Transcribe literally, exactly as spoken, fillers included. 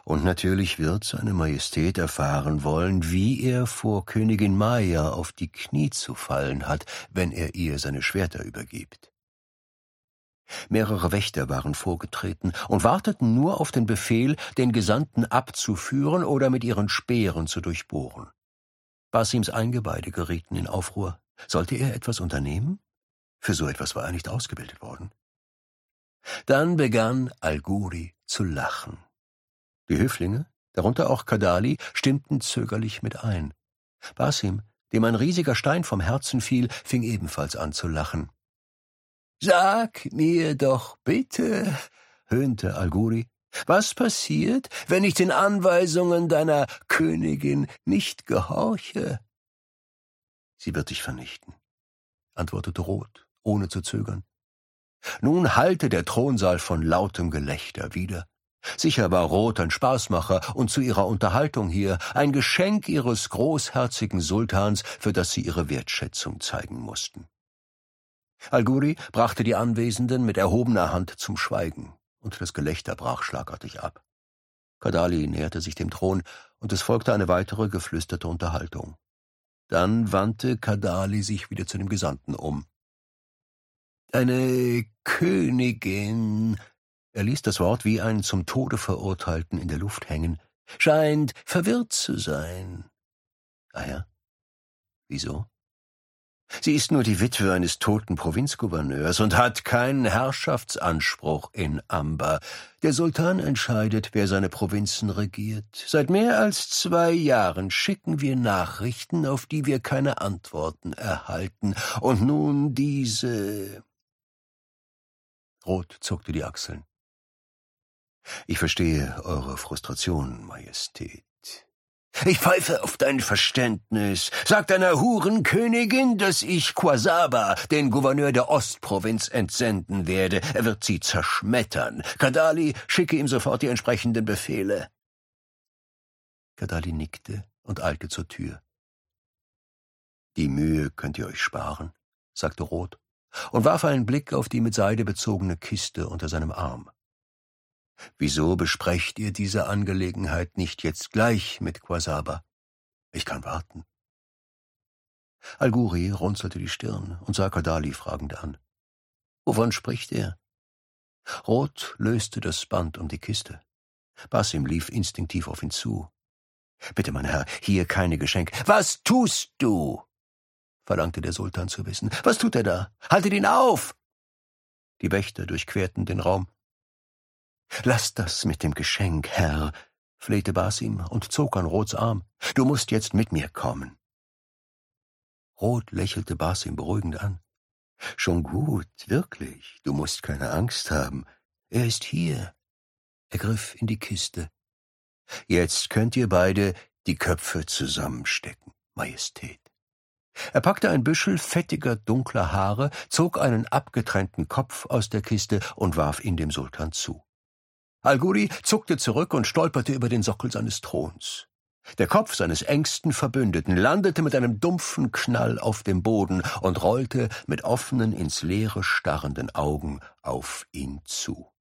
Und natürlich wird seine Majestät erfahren wollen, wie er vor Königin Maya auf die Knie zu fallen hat, wenn er ihr seine Schwerter übergibt. Mehrere Wächter waren vorgetreten und warteten nur auf den Befehl, den Gesandten abzuführen oder mit ihren Speeren zu durchbohren. Basims Eingeweide gerieten in Aufruhr. Sollte er etwas unternehmen? Für so etwas war er nicht ausgebildet worden. Dann begann Al-Ghuri zu lachen. Die Höflinge, darunter auch Kadali, stimmten zögerlich mit ein. Basim, dem ein riesiger Stein vom Herzen fiel, fing ebenfalls an zu lachen. »Sag mir doch bitte«, höhnte Al-Ghuri, »was passiert, wenn ich den Anweisungen deiner Königin nicht gehorche?« »Sie wird dich vernichten«, antwortete Roth, ohne zu zögern. Nun hallte der Thronsaal von lautem Gelächter wieder. Sicher war Roth ein Spaßmacher und zu ihrer Unterhaltung hier ein Geschenk ihres großherzigen Sultans, für das sie ihre Wertschätzung zeigen mussten. Al-Ghuri brachte die Anwesenden mit erhobener Hand zum Schweigen, und das Gelächter brach schlagartig ab. Kadali näherte sich dem Thron, und es folgte eine weitere geflüsterte Unterhaltung. Dann wandte Kadali sich wieder zu dem Gesandten um. »Eine Königin«, er ließ das Wort wie einen zum Tode Verurteilten in der Luft hängen, »scheint verwirrt zu sein.« »Ah ja? Wieso?« »Sie ist nur die Witwe eines toten Provinzgouverneurs und hat keinen Herrschaftsanspruch in Amber. Der Sultan entscheidet, wer seine Provinzen regiert. Seit mehr als zwei Jahren schicken wir Nachrichten, auf die wir keine Antworten erhalten. Und nun diese...« Roth zuckte die Achseln. »Ich verstehe eure Frustration, Majestät. Ich pfeife auf dein Verständnis. Sag deiner Hurenkönigin, dass ich Quasaba, den Gouverneur der Ostprovinz, entsenden werde. Er wird sie zerschmettern. Kadali, schicke ihm sofort die entsprechenden Befehle.« Kadali nickte und eilte zur Tür. »Die Mühe könnt ihr euch sparen«, sagte Roth und warf einen Blick auf die mit Seide bezogene Kiste unter seinem Arm. »Wieso besprecht ihr diese Angelegenheit nicht jetzt gleich mit Quasaba? Ich kann warten.« Al-Ghuri runzelte die Stirn und sah Kadali fragend an. »Wovon spricht er?« Roth löste das Band um die Kiste. Basim lief instinktiv auf ihn zu. »Bitte, mein Herr, hier keine Geschenke.« »Was tust du?« verlangte der Sultan zu wissen. »Was tut er da? Haltet ihn auf!« Die Wächter durchquerten den Raum. »Lass das mit dem Geschenk, Herr«, flehte Basim und zog an Roths Arm. »Du musst jetzt mit mir kommen.« Roth lächelte Basim beruhigend an. »Schon gut, wirklich. Du musst keine Angst haben. Er ist hier.« Er griff in die Kiste. »Jetzt könnt ihr beide die Köpfe zusammenstecken, Majestät.« Er packte ein Büschel fettiger, dunkler Haare, zog einen abgetrennten Kopf aus der Kiste und warf ihn dem Sultan zu. Al-Ghuri zuckte zurück und stolperte über den Sockel seines Throns. Der Kopf seines engsten Verbündeten landete mit einem dumpfen Knall auf dem Boden und rollte mit offenen, ins Leere starrenden Augen auf ihn zu.